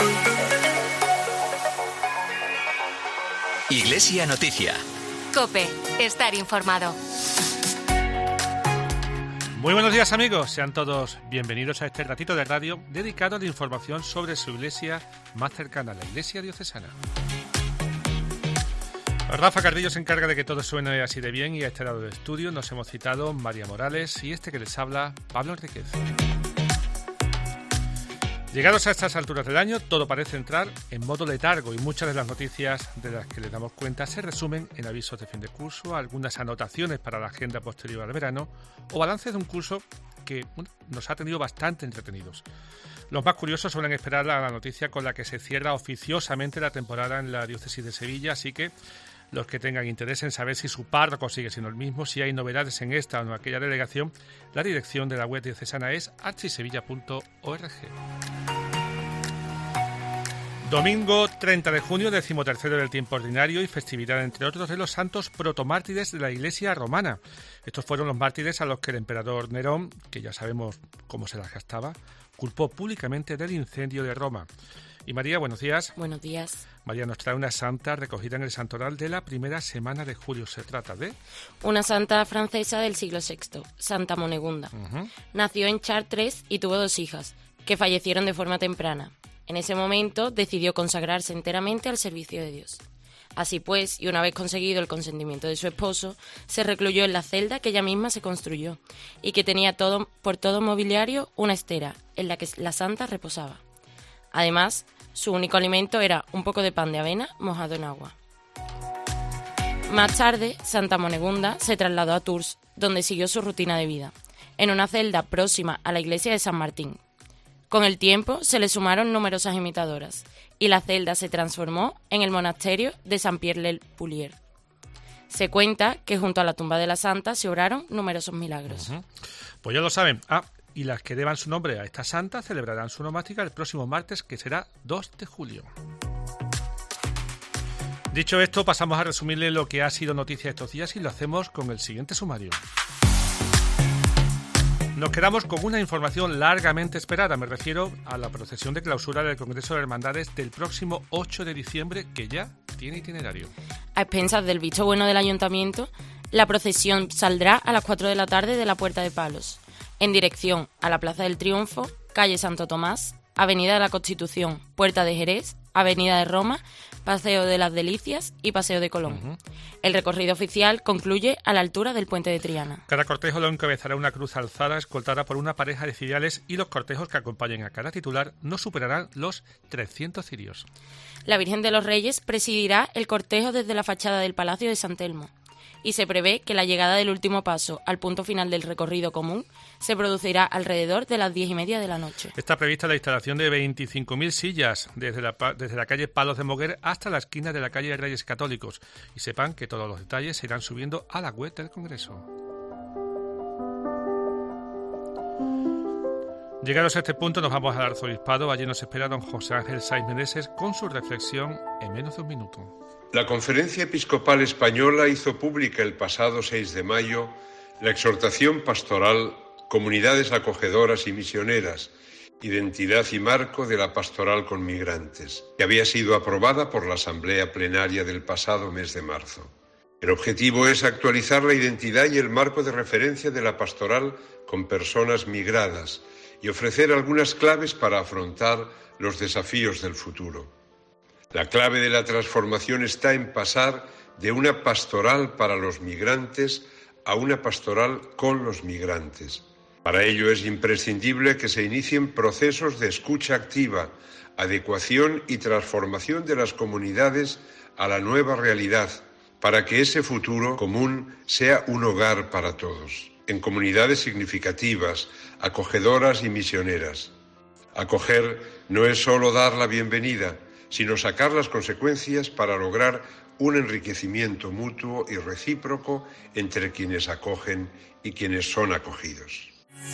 Iglesia Noticia. COPE. Estar informado. Muy buenos días, amigos. Sean todos bienvenidos a este ratito de radio dedicado a la información sobre su iglesia más cercana, la Iglesia Diocesana. Rafa Carrillo se encarga de que todo suene así de bien y a este lado del estudio nos hemos citado María Morales y este que les habla, Pablo Enríquez. Llegados a estas alturas del año, todo parece entrar en modo letargo y muchas de las noticias de las que les damos cuenta se resumen en avisos de fin de curso, algunas anotaciones para la agenda posterior al verano o balances de un curso que nos ha tenido bastante entretenidos. Los más curiosos suelen esperar a la noticia con la que se cierra oficiosamente la temporada en la diócesis de Sevilla, así que los que tengan interés en saber si su párroco sigue siendo el mismo, si hay novedades en esta o en aquella delegación, la dirección de la web diocesana es archisevilla.org. Domingo 30 de junio, 13º del tiempo ordinario y festividad, entre otros, de los santos protomártires de la Iglesia romana. Estos fueron los mártires a los que el emperador Nerón, que ya sabemos cómo se las gastaba, culpó públicamente del incendio de Roma. Y María, buenos días. Buenos días. María nos trae una santa recogida en el santoral de la primera semana de julio. Se trata de... una santa francesa del siglo VI, Santa Monegunda. Nació en Chartres y tuvo 2 hijas, que fallecieron de forma temprana. En ese momento decidió consagrarse enteramente al servicio de Dios. Así pues, y una vez conseguido el consentimiento de su esposo, se recluyó en la celda que ella misma se construyó y que tenía por todo mobiliario una estera en la que la santa reposaba. Además, su único alimento era un poco de pan de avena mojado en agua. Más tarde, Santa Monegunda se trasladó a Tours, donde siguió su rutina de vida, en una celda próxima a la iglesia de San Martín. Con el tiempo se le sumaron numerosas imitadoras, y la celda se transformó en el monasterio de Saint-Pierre-le-Poulier. Se cuenta que junto a la tumba de la santa se obraron numerosos milagros. Pues ya lo saben. Y las que deban su nombre a esta santa celebrarán su onomástica el próximo martes, que será 2 de julio. Dicho esto, pasamos a resumirle lo que ha sido noticia estos días y lo hacemos con el siguiente sumario. Nos quedamos con una información largamente esperada. Me refiero a la procesión de clausura del Congreso de Hermandades del próximo 8 de diciembre, que ya tiene itinerario. A expensas del visto bueno del Ayuntamiento, la procesión saldrá a las 4 de la tarde de la Puerta de Palos, en dirección a la Plaza del Triunfo, calle Santo Tomás, Avenida de la Constitución, Puerta de Jerez, Avenida de Roma, Paseo de las Delicias y Paseo de Colón. El recorrido oficial concluye a la altura del Puente de Triana. Cada cortejo lo encabezará una cruz alzada escoltada por una pareja de ciriales y los cortejos que acompañen a cada titular no superarán los 300 cirios. La Virgen de los Reyes presidirá el cortejo desde la fachada del Palacio de San Telmo. Y se prevé que la llegada del último paso al punto final del recorrido común se producirá alrededor de las 10:30 de la noche. Está prevista la instalación de 25.000 sillas desde la calle Palos de Moguer hasta la esquina de la calle Reyes Católicos. Y sepan que todos los detalles se irán subiendo a la web del Congreso. Llegados a este punto nos vamos al arzobispado. Allí nos espera don José Ángel Saiz Meneses con su reflexión en menos de un minuto. La Conferencia Episcopal Española hizo pública el pasado 6 de mayo la exhortación pastoral Comunidades acogedoras y misioneras, identidad y marco de la pastoral con migrantes, que había sido aprobada por la Asamblea Plenaria del pasado mes de marzo. El objetivo es actualizar la identidad y el marco de referencia de la pastoral con personas migradas y ofrecer algunas claves para afrontar los desafíos del futuro. La clave de la transformación está en pasar de una pastoral para los migrantes a una pastoral con los migrantes. Para ello es imprescindible que se inicien procesos de escucha activa, adecuación y transformación de las comunidades a la nueva realidad, para que ese futuro común sea un hogar para todos, en comunidades significativas, acogedoras y misioneras. Acoger no es solo dar la bienvenida, sino sacar las consecuencias para lograr un enriquecimiento mutuo y recíproco entre quienes acogen y quienes son acogidos.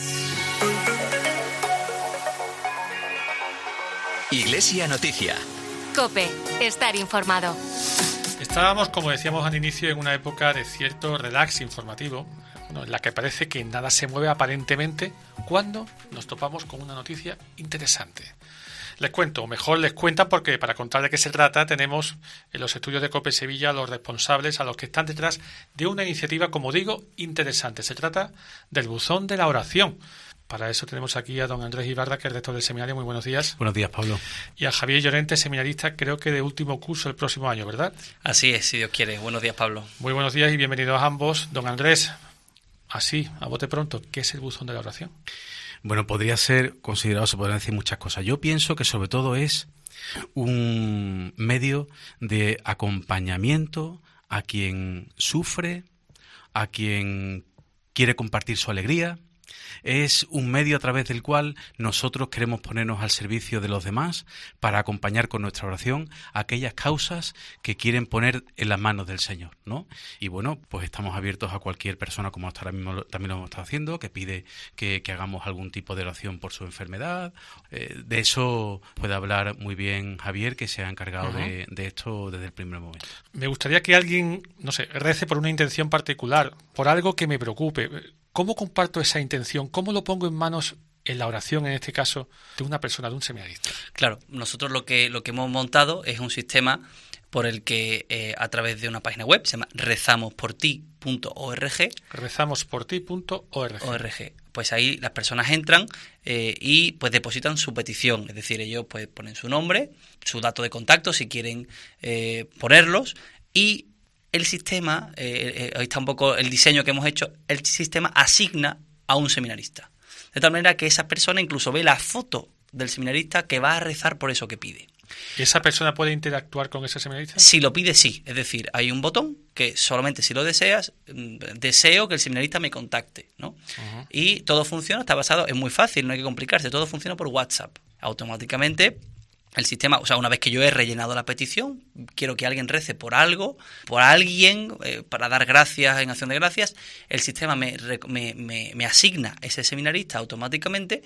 Iglesia Noticia. COPE. Estar informado. Estábamos, como decíamos al inicio, en una época de cierto relax informativo, en la que parece que nada se mueve aparentemente, cuando nos topamos con una noticia interesante. Les cuento, o mejor les cuentan, porque para contar de qué se trata tenemos en los estudios de COPE Sevilla a los responsables, a los que están detrás de una iniciativa, como digo, interesante. Se trata del buzón de la oración. Para eso tenemos aquí a don Andrés Ibarra, que es rector del seminario. Muy buenos días. Buenos días, Pablo. Y a Javier Llorente, seminarista, creo que de último curso el próximo año, ¿verdad? Así es, si Dios quiere. Buenos días, Pablo. Muy buenos días y bienvenidos a ambos. Don Andrés, así, a bote pronto, ¿qué es el buzón de la oración? Bueno, podría ser considerado, se podrían decir muchas cosas. Yo pienso que sobre todo es un medio de acompañamiento a quien sufre, a quien quiere compartir su alegría. Es un medio a través del cual nosotros queremos ponernos al servicio de los demás para acompañar con nuestra oración a aquellas causas que quieren poner en las manos del Señor, ¿no? Y bueno, pues estamos abiertos a cualquier persona, como hasta ahora mismo también lo hemos estado haciendo, que pide que hagamos algún tipo de oración por su enfermedad. De eso puede hablar muy bien Javier, que se ha encargado de esto desde el primer momento. Me gustaría que alguien, no sé, rece por una intención particular, por algo que me preocupe. ¿Cómo comparto esa intención? ¿Cómo lo pongo en manos, en la oración, en este caso, de una persona, de un seminarista? Claro, nosotros lo que hemos montado es un sistema por el que a través de una página web, se llama rezamosporti.org. Rezamosporti.org. Pues ahí las personas entran y pues depositan su petición. Es decir, ellos pues ponen su nombre, su dato de contacto, si quieren ponerlos, y el sistema, ahí está un poco el diseño que hemos hecho, el sistema asigna a un seminarista. De tal manera que esa persona incluso ve la foto del seminarista que va a rezar por eso que pide. ¿Esa persona puede interactuar con ese seminarista? Si lo pide, sí. Es decir, hay un botón que solamente si lo deseas, deseo que el seminarista me contacte, ¿no? Y todo funciona, está basado, es muy fácil, no hay que complicarse, todo funciona por WhatsApp. Automáticamente el sistema, o sea, una vez que yo he rellenado la petición, quiero que alguien rece por algo, por alguien, para dar gracias en acción de gracias, el sistema me asigna ese seminarista automáticamente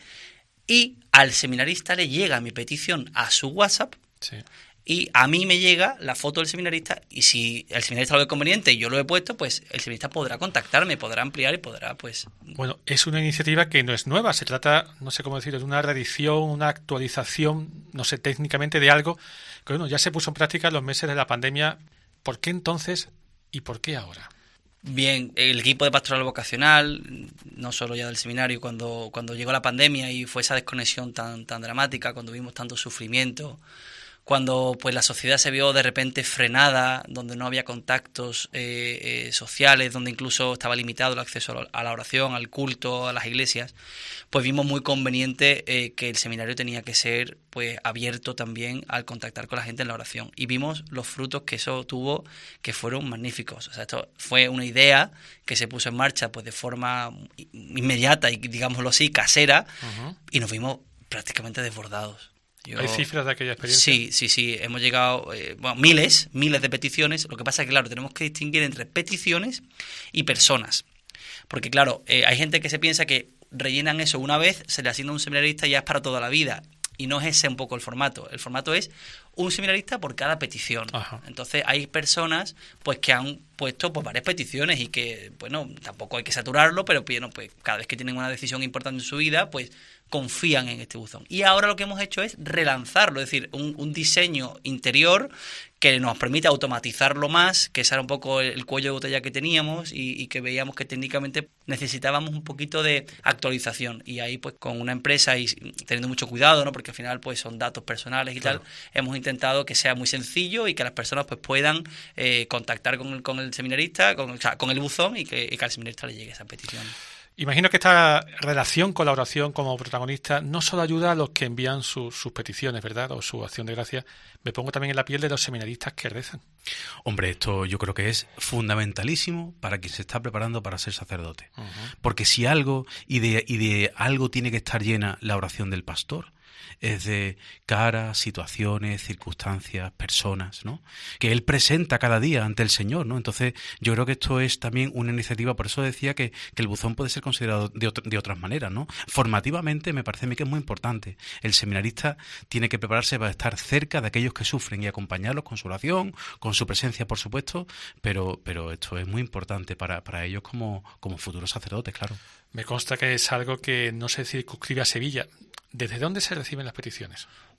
y al seminarista le llega mi petición a su WhatsApp. Sí. Y a mí me llega la foto del seminarista y si el seminarista lo ve conveniente y yo lo he puesto, pues el seminarista podrá contactarme, podrá ampliar y podrá, pues... Bueno, es una iniciativa que no es nueva, se trata, no sé cómo decirlo, de una reedición, una actualización, no sé, técnicamente de algo que, bueno, ya se puso en práctica en los meses de la pandemia. ¿Por qué entonces y por qué ahora? Bien, el equipo de pastoral vocacional, no solo ya del seminario, cuando llegó la pandemia y fue esa desconexión tan dramática, cuando vimos tanto sufrimiento, cuando pues la sociedad se vio de repente frenada, donde no había contactos sociales, donde incluso estaba limitado el acceso a la oración, al culto, a las iglesias, pues vimos muy conveniente que el seminario tenía que ser pues abierto también al contactar con la gente en la oración. Y vimos los frutos que eso tuvo, que fueron magníficos. O sea, esto fue una idea que se puso en marcha pues de forma inmediata y, digámoslo así, casera, y nos vimos prácticamente desbordados. ¿Hay cifras de aquella experiencia? Sí. Hemos llegado miles de peticiones. Lo que pasa es que, claro, tenemos que distinguir entre peticiones y personas. Porque, claro, hay gente que se piensa que rellenan eso una vez, se le asigna un seminarista y ya es para toda la vida. Y no es ese un poco el formato. El formato es un seminarista por cada petición. Ajá. Entonces hay personas pues que han puesto pues varias peticiones y que, bueno, tampoco hay que saturarlo, pero bueno, pues cada vez que tienen una decisión importante en su vida, pues confían en este buzón. Y ahora lo que hemos hecho es relanzarlo, es decir, un diseño interior que nos permite automatizarlo más, que ese era un poco el cuello de botella que teníamos y que veíamos que técnicamente necesitábamos un poquito de actualización. Y ahí pues con una empresa y teniendo mucho cuidado, ¿no? Porque al final pues son datos personales y tal, hemos intentado que sea muy sencillo y que las personas pues puedan contactar con el seminarista, con el buzón y que al seminarista le llegue esa petición. Imagino que esta relación con la oración como protagonista no solo ayuda a los que envían sus peticiones, ¿verdad?, o su acción de gracia. Me pongo también en la piel de los seminaristas que rezan. Hombre, esto yo creo que es fundamentalísimo para quien se está preparando para ser sacerdote. Porque si algo, y de algo tiene que estar llena la oración del pastor, es de caras, situaciones, circunstancias, personas, ¿no?, que él presenta cada día ante el Señor, ¿no? Entonces, yo creo que esto es también una iniciativa, por eso decía que el buzón puede ser considerado de otras maneras, ¿no? Formativamente me parece a mí que es muy importante. El seminarista tiene que prepararse para estar cerca de aquellos que sufren y acompañarlos con su oración, con su presencia, por supuesto, pero esto es muy importante para ellos como futuros sacerdotes, claro. Me consta que es algo que no se circunscribe a Sevilla. ¿Desde dónde se reciben las peticiones?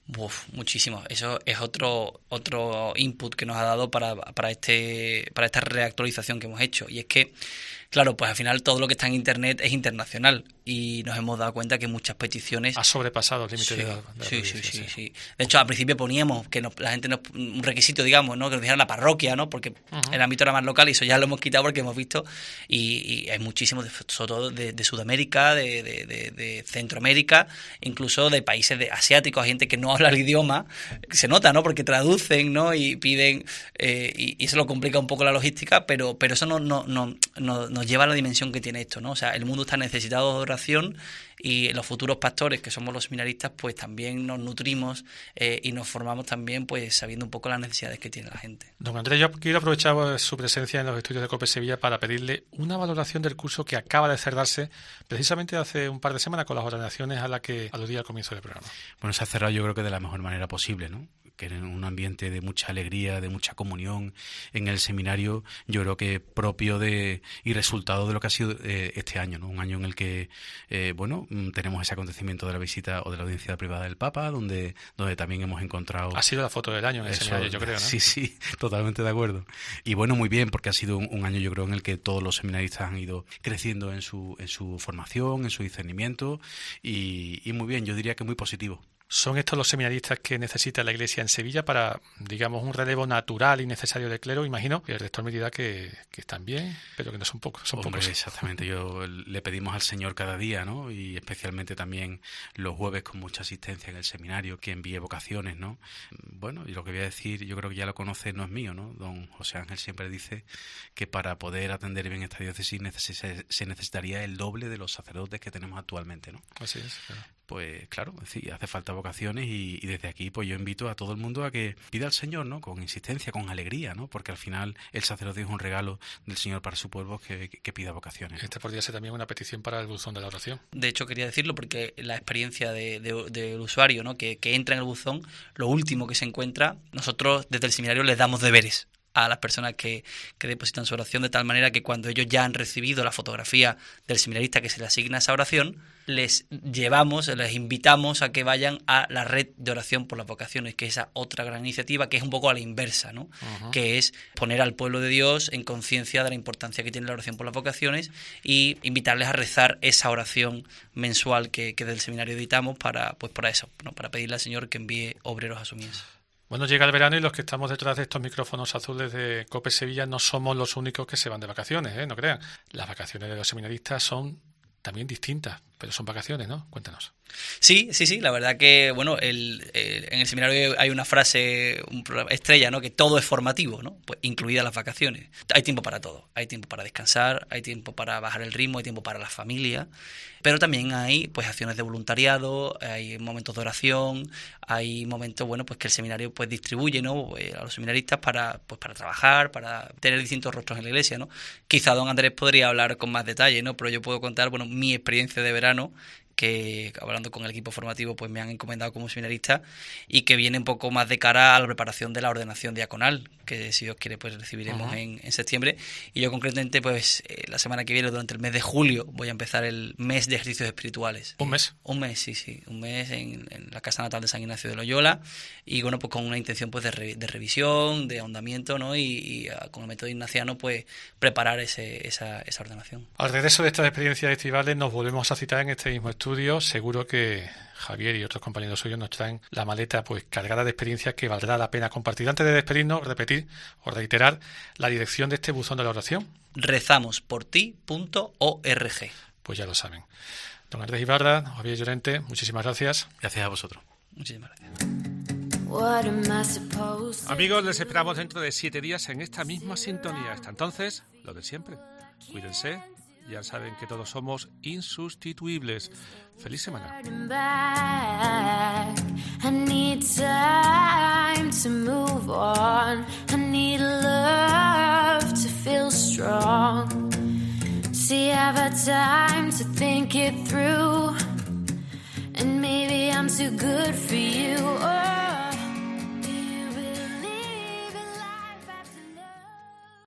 Muchísimo. Eso es otro input que nos ha dado para esta reactualización que hemos hecho. Y es que, claro, pues al final todo lo que está en Internet es internacional y nos hemos dado cuenta que muchas peticiones... Ha sobrepasado el límite de la Sí. De hecho, al principio poníamos que la gente un requisito, digamos, ¿no? Que nos dijera la parroquia, ¿no? Porque el ámbito era más local y eso ya lo hemos quitado porque hemos visto y hay muchísimos, sobre todo de Sudamérica, de Centroamérica, incluso de países asiáticos, hay gente que no habla el idioma, se nota, ¿no? Porque traducen, ¿no? Y piden, y eso lo complica un poco la logística, pero eso nos lleva a la dimensión que tiene esto, ¿no? O sea, el mundo está necesitado de oración y los futuros pastores, que somos los seminaristas, pues también nos nutrimos y nos formamos también, pues sabiendo un poco las necesidades que tiene la gente. Don Andrés, yo quiero aprovechar su presencia en los estudios de COPE Sevilla para pedirle una valoración del curso que acaba de cerrarse precisamente hace un par de semanas con las ordenaciones a las que aludía al comienzo del programa. Bueno, se ha cerrado yo creo que de la mejor manera posible, ¿no? Que en un ambiente de mucha alegría, de mucha comunión en el seminario, yo creo que propio y resultado de lo que ha sido este año, ¿no? Un año en el que, tenemos ese acontecimiento de la visita o de la audiencia privada del Papa, donde también hemos encontrado... Ha sido la foto del año en el seminario, yo creo, ¿no? Sí, totalmente de acuerdo. Y bueno, muy bien, porque ha sido un año, yo creo, en el que todos los seminaristas han ido creciendo en su formación, en su discernimiento, y muy bien, yo diría que muy positivo. ¿Son estos los seminaristas que necesita la Iglesia en Sevilla para, digamos, un relevo natural y necesario de clero? Imagino que el rector me dirá que están bien, pero que no son pocos. Hombre, exactamente. Le pedimos al Señor cada día, ¿no? Y especialmente también los jueves con mucha asistencia en el seminario, que envíe vocaciones, ¿no? Bueno, y lo que voy a decir, yo creo que ya lo conoce, no es mío, ¿no? Don José Ángel siempre dice que para poder atender bien esta diócesis se necesitaría el doble de los sacerdotes que tenemos actualmente, ¿no? Así es, claro. Pues claro, sí, hace falta vocaciones y desde aquí pues yo invito a todo el mundo a que pida al Señor, ¿no? Con insistencia, con alegría, ¿no? Porque al final el sacerdocio es un regalo del Señor para su pueblo que pida vocaciones, ¿no? Esta podría ser también una petición para el buzón de la oración. De hecho, quería decirlo porque la experiencia del usuario, ¿no? Que entra en el buzón, lo último que se encuentra, nosotros desde el seminario les damos deberes a las personas que depositan su oración, de tal manera que cuando ellos ya han recibido la fotografía del seminarista que se le asigna esa oración, les invitamos a que vayan a la red de oración por las vocaciones, que es esa otra gran iniciativa que es un poco a la inversa, ¿no? Uh-huh. Que es poner al pueblo de Dios en conciencia de la importancia que tiene la oración por las vocaciones y invitarles a rezar esa oración mensual que del seminario editamos para eso, ¿no? Para pedirle al Señor que envíe obreros a su mies. Bueno, llega el verano y los que estamos detrás de estos micrófonos azules de COPE Sevilla no somos los únicos que se van de vacaciones, ¿eh? No crean. Las vacaciones de los seminaristas son también distintas, pero son vacaciones, ¿no? Cuéntanos. Sí, la verdad que, bueno, en el seminario hay una frase, un programa estrella, ¿no? Que todo es formativo, ¿no? Pues incluidas las vacaciones. Hay tiempo para todo. Hay tiempo para descansar, hay tiempo para bajar el ritmo, hay tiempo para la familia, pero también hay, pues, acciones de voluntariado, hay momentos de oración, hay momentos, bueno, pues que el seminario, pues, distribuye, ¿no? A los seminaristas para trabajar, para tener distintos rostros en la iglesia, ¿no? Quizá don Andrés podría hablar con más detalle, ¿no? Pero yo puedo contar, bueno, mi experiencia de verano, que hablando con el equipo formativo pues me han encomendado como seminarista y que viene un poco más de cara a la preparación de la ordenación diaconal, que si Dios quiere pues recibiremos en septiembre. Y yo concretamente pues la semana que viene, durante el mes de julio, voy a empezar el mes de ejercicios espirituales. ¿Un mes? Un mes, sí. Un mes en la casa natal de San Ignacio de Loyola y bueno, pues con una intención pues de revisión, de ahondamiento, ¿no? Y con el método ignaciano pues preparar esa ordenación. Al regreso de estas experiencias estivales nos volvemos a citar en este mismo estudio. Seguro que Javier y otros compañeros suyos nos traen la maleta pues cargada de experiencias que valdrá la pena compartir. Antes de despedirnos, repetir o reiterar la dirección de este buzón de la oración. Rezamosporti.org. Pues ya lo saben. Don Andrés Ibarra, Javier Llorente, muchísimas gracias. Gracias a vosotros. Muchísimas gracias. Amigos, les esperamos dentro de 7 días en esta misma sintonía. Hasta entonces, lo de siempre. Cuídense. Ya saben que todos somos insustituibles. ¡Feliz semana! I need time to move on. I need love to feel strong. See, I've had time to think it through. And maybe I'm too good for you.